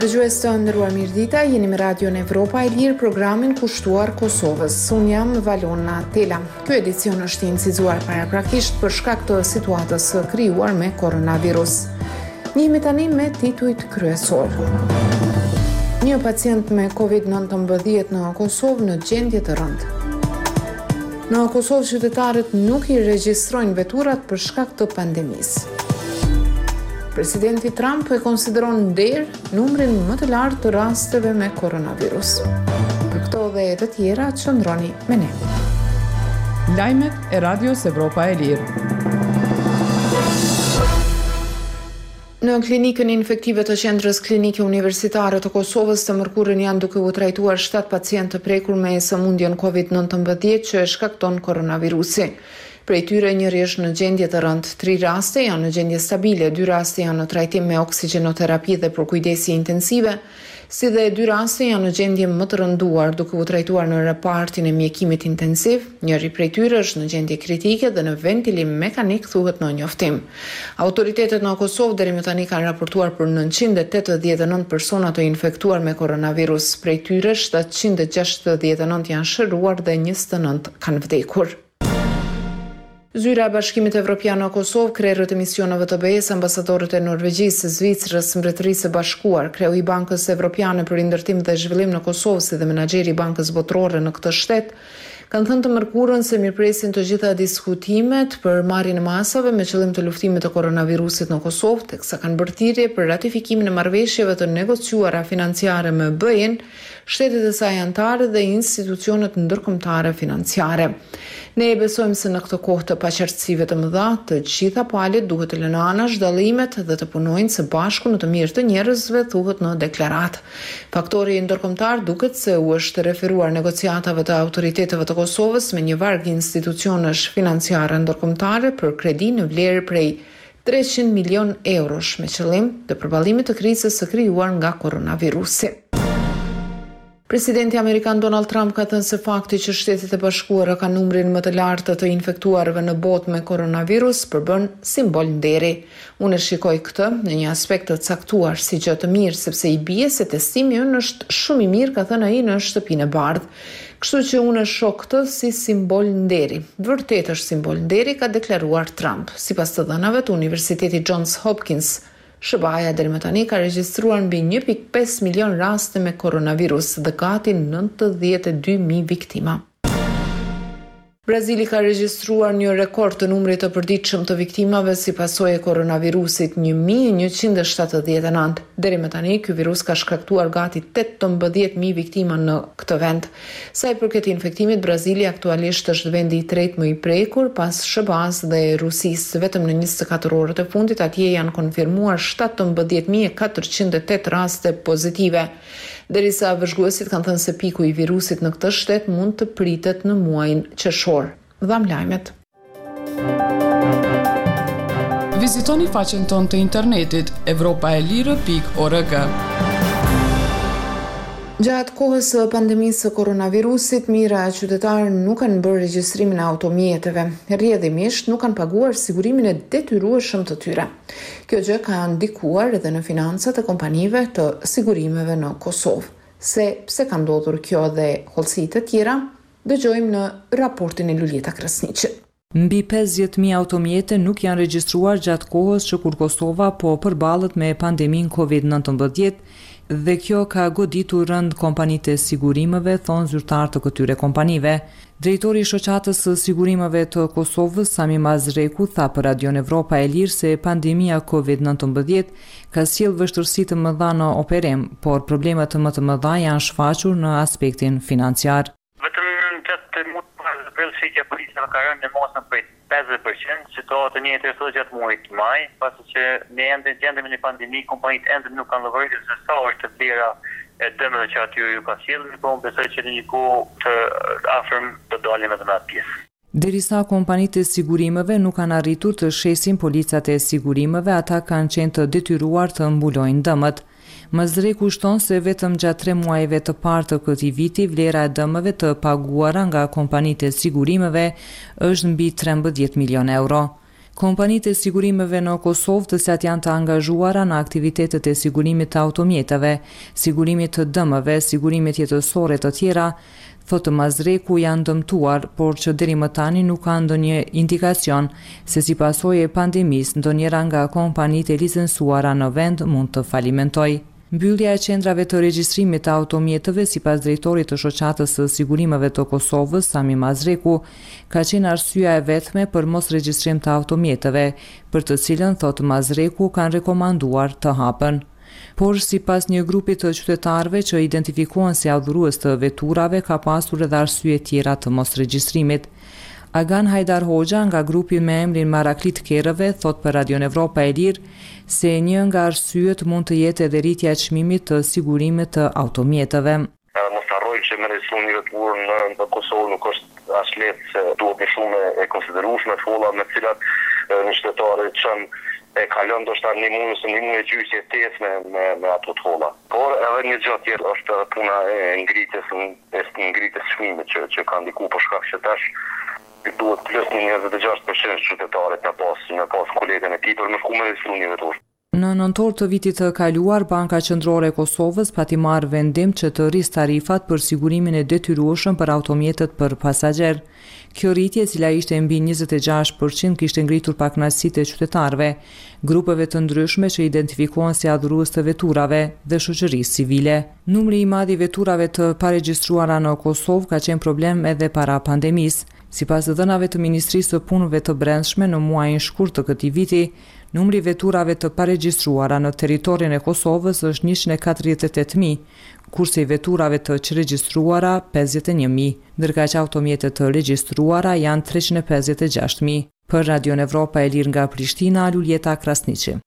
Dëgjues të nderuar, mirëdita, jeni me Radion Evropa e Lirë, programin kushtuar Kosovës. Unë jam Valona Tela. Ky edicion është i incizuar paraprakisht për shkak të situatës së krijuar me koronavirus. Njihemi tani me titujt kryesor. Një pacient me COVID-19 në Kosovë në gjendje të rëndë. Në Kosovë qytetarët nuk i regjistrojnë veturat për shkak të pandemisë. Presidenti Trump e konsideron nder numrin më të lartë të rasteve me koronavirus. Për këto dhe të tjera, qëndroni me ne. Lajmet e Radios Evropa e Lirë. Në klinikën infektive të qendrës klinike universitare të Kosovës të mërkurën janë duke u trajtuar 7 pacientë të prekur me sëmundjen COVID-19 që e shkakton koronavirusi. Prej tyre njëri është në gjendje të rëndë, 3 raste janë në gjendje stabile, 2 raste janë në trajtim me oksigjenoterapi dhe për kujdesje intensive, si dhe 2 raste janë në gjendje më të rënduar duke u trajtuar në repartin e mjekimit intensiv, njëri prej tyre është në gjendje kritike dhe në ventilim mekanik thuhet në njoftim. Autoritetet në Kosovë deri më tani kanë raportuar për 989 persona të infektuar me koronavirus, prej tyre 769 janë shëruar dhe 29 kanë vdekur. Zyra e Bashkimit Evropian në Kosovë, krerët e misioneve të BE-s, ambasadorët e Norvegjisë, Zvicrës, Mbretërisë së Bashkuar, kreu i Bankës Evropiane për Ndërtim dhe Zhvillim në Kosovë si dhe menaxheri i Bankës Botërore në këtë shtet, kanë thënë të mërkurën se mirëpresin të gjitha diskutimet për marrjen e masave me qëllim të luftimit të koronavirusit në Kosovë, teksa kanë bërë thirrje për ratifikimin e marrëveshjeve të negociuara financiare me BE-n, shtetet e saj anëtare dhe institucionet ndërkombëtare financiare. Ne e besojmë se në këtë kohë të paqartësive të mëdha, të gjitha palët duhet të lënë anash dallimet dhe të punojnë së bashku në të mirë të njerëzve, thuhet në deklaratë. Faktori ndërkombëtar duket se u është referuar negociatave të autoriteteve të Kosovës me një varg institucionesh financiare ndërkombëtare për kredi në vlerë prej 300 milion eurosh me qëllim të përballimit të krizës së krijuar nga koronavirusi. Presidenti Amerikan Donald Trump ka thënë se fakti që Shtetet e Bashkuara kanë numrin më të lartë të infektuarve në botë me koronavirus përbën simbol nderi. Unë shikoj këtë në një aspekt të caktuar si gjë të mirë, sepse i bie se testimi ynë është shumë i mirë, ka thënë ai në shtëpinë e bardhë. Kështu që unë shoh këtë si simbol nderi. Vërtet është simbol nderi, ka deklaruar Trump. Sipas të dhënave të Universitetit Johns Hopkins, SBA-ja deri më tani ka regjistruar mbi 1.5 milion raste me koronavirus dhe gati 92.000 viktima. Brazili ka regjistruar një rekord të numrit të përditshëm të viktimave si pasojë e koronavirusit, 1179. Deri më tani ky virus ka shkaktuar gati 18.000 viktima në këtë vend. Sa i përket infektimit, Brazili aktualisht është vendi i tretë më i prekur pas SBA-s dhe Rusisë. Vetëm në 24 orët e fundit atje janë konfirmuar 17.408 raste pozitive. Derisa vëzhguesit kanë thënë se piku i virusit në këtë shtet mund të pritet në muajin qershor. Dham lajmet. Vizitoni faqen tonë të internetit evropaelire.org. Gjatë kohës së pandemisë së koronavirusit, mira e qytetarë nuk kanë bërë regjistrimin e automjeteve. Rrjedhimisht nuk kanë paguar sigurimin e detyrueshëm të tyre. Kjo gjë ka ndikuar edhe në financat e kompanive të sigurimeve në Kosovë. Se pse ka ndodhur kjo dhe hollësitë të tjera, dëgjojmë në raportin e Luljeta Krasniqit. Mbi 50.000 automjete nuk janë regjistruar gjatë kohës që kur Kosova po përballet me pandemin COVID-19 dhe kjo ka goditur rënd kompanitë e sigurimeve, thonë zyrtar të këtyre kompanive. Drejtori i shoqatës së sigurimeve të Kosovës, Sami Mazreku, tha për Radion Evropa e Lirë se pandemia COVID-19 ka sjellë vështirësi të mëdha në operim, por problemet më të mëdha janë shfaqur në aspektin financiar. Shqitja policave ka rënë në mosën për 50%, situatë një të rësot gjatë muajit maj, pasi që ne gjendemi në pandemi, kompanitë ende nuk kanë llogaritur se sa është vlera e dëmeve që aty ju ka sjellur, por besoj që në një kohë të afërm të dalim edhe në atë pjesë. Derisa kompanitë e sigurimeve nuk kanë arritur të shesin policat e sigurimeve, ata kanë qenë të detyruar të mbulojnë dëmët. Mazreku shton se vetëm gjatë 3 muajve të parë të këtij viti, vlera e dëmeve të paguara nga kompanitë e sigurimeve është mbi 13 milion euro. Kompanitë e sigurimeve në Kosovë të cilat janë të angazhuara në aktivitetet e sigurimit të automjeteve, sigurimit të dëmëve, sigurimit jetësore të tjera, thotë Mazreku, janë dëmtuar, por që deri më tani nuk ka ndonjë indikacion se si pasojë e pandemisë ndonjëra nga kompanitë e licencuara në vend mund të falimentojë. Mbyllja e qendrave të regjistrimit të automjeteve sipas drejtorit të shoqatës së sigurimeve të Kosovës, Sami Mazreku, ka qenë arsyeja e vetme për mos regjistrim të automjeteve, për të cilën, thotë Mazreku, kanë rekomanduar të hapen. Por sipas një grupi të qytetarëve që identifikohen si adhurues të veturave, ka pasur edhe arsye tjera të mos regjistrimit. Agan Hajdar Hoxha nga grupi me emrin Maraklit Kerëve thot për Radion Evropa e Lirë se një nga arsyet mund të jetë edhe rritja e çmimit të sigurimit të automjeteve. Mos harroj që me regjistrim një veturë në Kosovë nuk është as lehtë, se duhet një shumë e konsiderueshme folla me cilat një qytetar e kalon ndoshta një muaj ose një muaj e gjysmë jetesë me ato folla. Por edhe një gjë tjetër është puna e ngritjes çmimit që ka ndikuar për shkak që tash duhet plus 26% qytetarit në pas kolegën e tij për më shku me regjistrim një veturë. Në nëntor të vitit të kaluar, Banka Qendrore e Kosovës pati marrë vendim që të rrisë tarifat për sigurimin e detyrueshëm për automjetet për pasagjer. Kjo rritje, cila ishte mbi 26%, kishte ngritur pakënaqësitë e qytetarëve, grupeve të ndryshme që identifikohen si adhurues të veturave dhe shoqërisë civile. Numri i madh i veturave të paregjistruara në Kosovë ka qenë problem edhe para pandemisë. Sipas dhënave të Ministrisë së Punëve të Brendshme, në muajin shkurt të këtij viti, numri i veturave të paregjistruara në territorin e Kosovës është 148.000, kurse i veturave të regjistruara 51.000, ndërka që automjetet të regjistruara janë 356.000. Për Radion Evropa e Lirë nga Prishtina, Luljeta Krasniqi.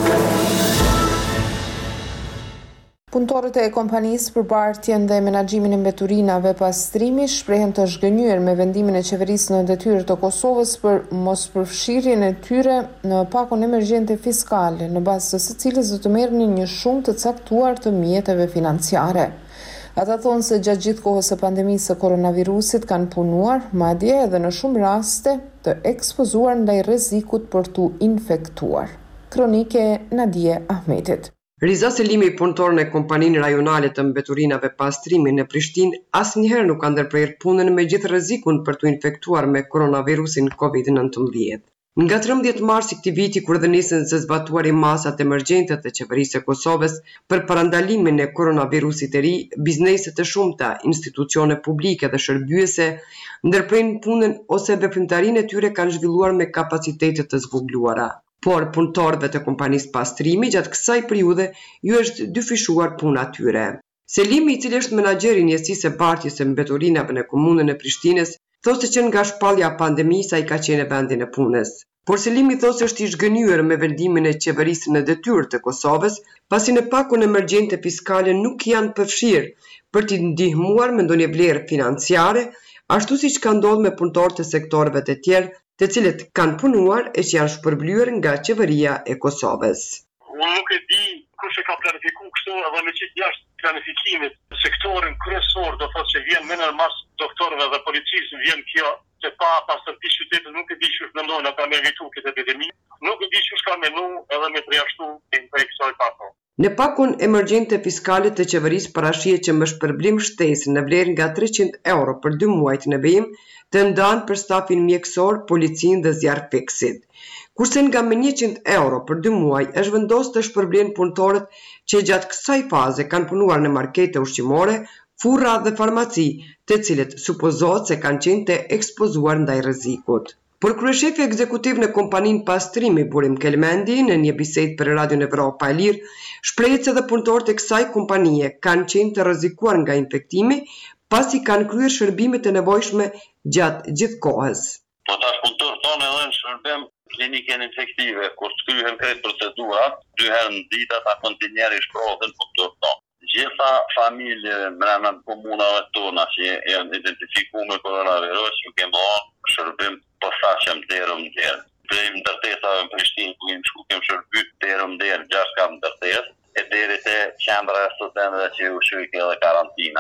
Punëtorët e kompanisë për bartjen dhe menaxhimin e mbeturinave pastrimi shprehen të zhgënjur me vendimin e qeverisë në detyrë të Kosovës për mospërfshirjen e tyre në pakon emergjente fiskale, në bazë të së cilës do të merrnin një shumë të caktuar të mjeteve financiare. Ata thonë se gjatë gjithë kohës së pandemisë së koronavirusit kanë punuar, madje edhe në shumë raste të ekspozuar ndaj rrezikut për t'u infektuar. Kronike Nadie Ahmetit. Riza Selimi, punëtor në kompaninë rajonale të mbeturinave pastrimi në Prishtinë, asnjëherë nuk ka ndërprerë punën me gjithë rrezikun për t'u infektuar me koronavirusin COVID-19. Nga 13 mars i këtij viti, kur dhe nisën se zbatuari masat emergjente të qeverisë së Kosovës për parandalimin e koronavirusit të ri, bizneset e shumta, institucione publike dhe shërbyese ndërprejnë punën ose veprimtarinë e tyre kanë zhvilluar me kapacitete të zvogluara. Por punëtorëve të kompanisë pastrimi gjatë kësaj periudhe ju është dyfishuar puna tyre. Selimi, i cili është menaxheri i njësisë së bartjes së mbeturinave në komunën e Prishtinës, thoshte që nga shpallja pandemisë ai ka qenë vendin e punës. Por Selimi thoshte është i zhgënjur me vendimin e qeverisë në detyrë të Kosovës, pasi në pakon emergjente fiskale nuk janë përfshirë për t'i ndihmuar me ndonjë vlerë financiare, ashtu siç ka ndodhur me punëtorët e sektorëve të tjerë, të cilët kanë punuar e që janë shpërblyer nga qeveria e Kosovës. Unë nuk e di kush e ka planifikuar kështu, edhe me qenë jashtë planifikimit sektorin kryesor, do thotë që vjen më në mas doktorëve dhe policisë, vjen kjo që pa pastërti qytetit, nuk e di çu mendon ata me evitu këtë epidemi, nuk e di çu ka menu edhe me përjashtu për kësaj pako. Në pakon emergjente fiskale të qeverisë parashihet që më shpërblim shtesë në vlerë nga 300 euro për 2 muajt në vijim të ndanë për stafin mjekësor, policinë dhe zjarfiksit. Kurse nga me 100 euro për 2 muaj është vendosur të shpërblen punëtorët që gjatë kësaj faze kanë punuar në markete ushqimore, furra dhe farmaci, të cilët supozohet se kanë qenë të ekspozuar ndaj rrezikut. Por kryeshefi ekzekutiv në kompaninë pastrimi Burim Kelmendi në një bisedë për Radion Evropa e Lirë shprehet se edhe punëtorët e kësaj kompanie kanë qenë të rrezikuar nga infektimi pasi kanë kryer shërbimet e nevojshme gjatë gjithë kohës. Po tash punëtorët tonë edhe në shërbim klinikën infektive, kur të kryhen këtë procedurat, 2 herë në ditë ata kontinjeri shprohen punëtorët tonë. Gjitha familje brenda komunave tona që janë identifikuar me koronavirus, ju kemë dhënë shërbim posaçëm derë. Prej ndërtesave në Prishtinë, ku jemi shku kemë shërbyt derë, 6 kam ndërtesë, e deri te qendra e studentëve që u shujke edhe karantina. Në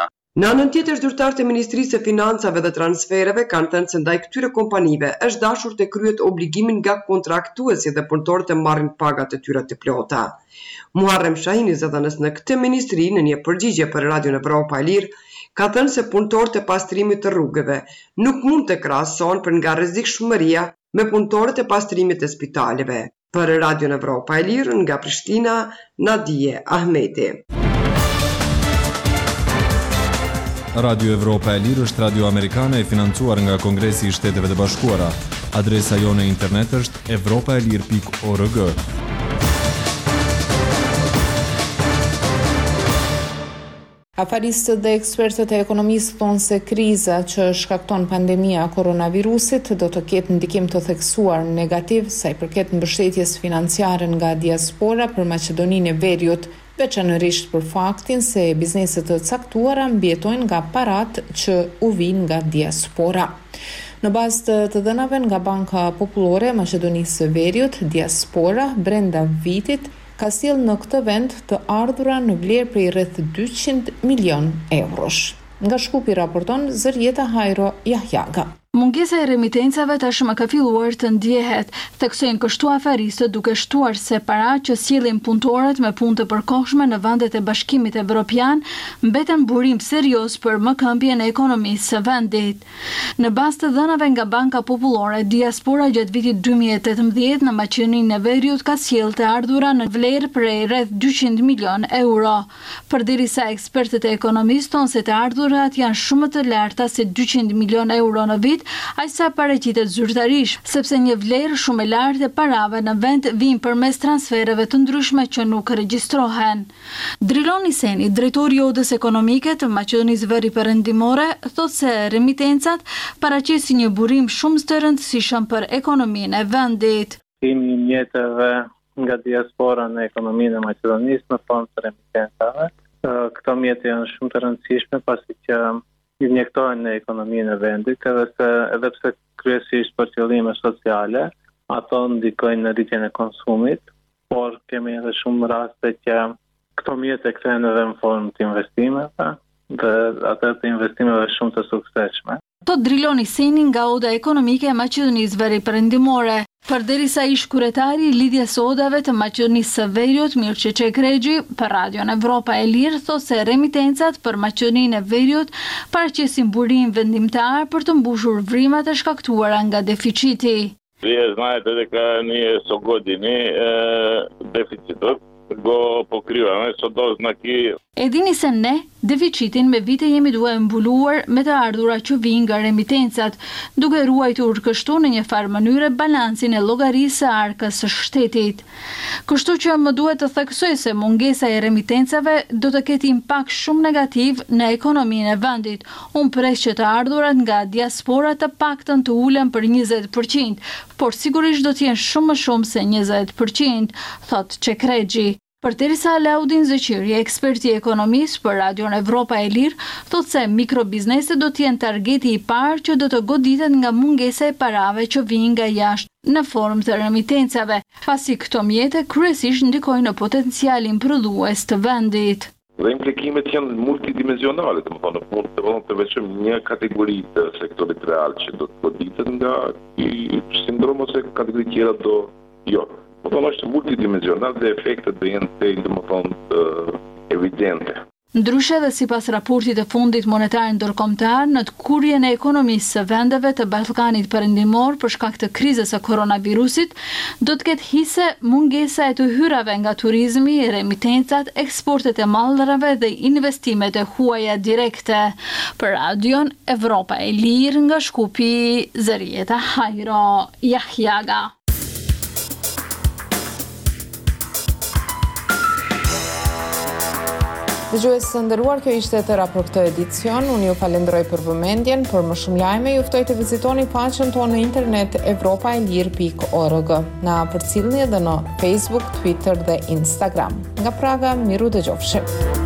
Në anën tjetër, zyrtarët e Ministrisë së Financave dhe Transfereve kanë thënë se ndaj këtyre kompanive është dashur të kryet obligimin nga kontraktuesi dhe punëtorët të marrin pagat e tyre të plota. Muharrem Shahini, zëdhënës në këtë ministri, në një përgjigje për Radion Evropa e Lirë, ka thënë se punëtorët e pastrimit të rrugëve nuk mund të krahasohen për nga rrezikshmëria me punëtorët e pastrimit të spitaleve. Për Radion Evropa e Lirë, nga Prishtina, Nadije Ahmeti. Radio Evropa e Lirë është radio amerikane e financuar nga Kongresi i Shteteve të Bashkuara. Adresa jone internet është europaelir.org. Afaristët dhe ekspertët e ekonomisë thonë se kriza që shkakton pandemia koronavirusit do të ketë ndikim të theksuar negativ sa i përket mbështetjes financiare nga diaspora për Maqedoninë e Veriut, veçanërisht për faktin se bizneset të caktuara mbjetojnë nga parat që u vijnë nga diaspora. Në bazë të dhënave nga Banka Popullore e Maqedonisë së Veriut, diaspora brenda vitit ka sjellë në këtë vend të ardhura në vlerë prej rreth 200 milion eurosh. Nga Shkupi raporton Zërieta Hajro Jahjaga. Mungesa e remitencave tashmë ka filluar të ndjehet, theksojnë kështu afaristët duke shtuar se paratë që sjellin punëtorët me punë të përkohshme në vendet e Bashkimit Evropian mbeten burim serioz për mëkëmbjen e ekonomisë së vendit. Në bazë të dhënave nga Banka Popullore, diaspora gjatë vitit 2018 në Maqedoninë e Veriut ka sjellë të ardhura në vlerë prej rreth 200 milion euro. Përderisa ekspertët e ekonomisë thonë se të ardhurat janë shumë të larta se 200 milion euro në vit, aq sa paraqitet zyrtarisht, sepse një vlerë shumë e lartë e parave në vend vijnë përmes transfereve të ndryshme që nuk regjistrohen. Drilon Iseni, drejtori i Odës Ekonomike të Maqedonisë Veri Perëndimore, thotë se remitencat paraqesin një burim shumë të rëndësishëm për ekonominë e vendit. Kemi mjeteve nga diaspora në ekonominë e Maqedonisë në fond të remitencave. Këto mjete janë shumë të rëndësishme pasi që injektojnë në ekonominë e vendit, edhe pse kryesisht për qëllime sociale, ato ndikojnë në rritjen e konsumit, por kemi edhe shumë raste që këto mjete kthehen edhe në formë të investimeve dhe ato të investimeve shumë të suksesshme. To Drilon Iseni nga Oda Ekonomike e Maqedonisë Veri Perëndimore. Përderisa ish kryetari i lidhjes së odave të Maqedonisë së Veriut, Mirçe Çekregji, për Radion Evropa e Lirë thotë se remitencat për Maqedoninë e Veriut paraqesin burim vendimtar për të mbushur vrimat e shkaktuara nga deficiti. Вие знаете дека ние со години дефицитот го покриваме со дознаки. E dini se ne, deficitin me vite jemi duhe mbuluar me të ardhura që vijnë nga remitencat, duke ruajtur kështu në një farë mënyre balancin e llogarisë së arkës së shtetit. Kështu që më duhet të theksoj se mungesa e remitencave do të ketë impakt shumë negativ në ekonominë e vendit. Unë pres që të ardhurat nga diaspora të paktën të ulen për 20%, por sigurisht do të jenë shumë më shumë se 20%, thotë Çekregji. Përderisa Laudin Zeqiri, eksperti i ekonomisë për Radion Evropa e Lirë, thotë se mikrobizneset do të jenë targeti i parë që do të goditet nga mungesa e parave që vijnë nga jashtë në formë të remitencave, pasi këto mjete kryesisht ndikojnë në potencialin prodhues të vendit. Dhe implikimet janë multidimensionale, të më thonë, mund të veçojmë një kategori të sektorit real që do të goditet nga i sindrom ose kategori tjera do jo. Më thonë është multidimensional dhe efektet dhe jenë të më thonë evidente. Ndryshe dhe sipas raportit të Fondit Monetar Ndërkombëtar, në të kurjen e ekonomisë së vendeve të Ballkanit Perëndimor për shkak të krizës së koronavirusit, do të ketë hise mungesa e të hyrave nga turizmi, remitencat, eksportet e mallrave dhe investimet e huaja direkte. Për Radion Evropa e Lirë nga Shkupi, Zërieta Hajro Jahjaga. Dëgjues të nderuar, kjo ishte tëra për këtë edicion. Unë ju falenderoj për vëmendjen, për më shumë lajme ju ftoj të vizitoni faqen tonë në internet europaelir.org. Na përcjellni edhe në Facebook, Twitter dhe Instagram. Nga Praga, miru dëgjofshi.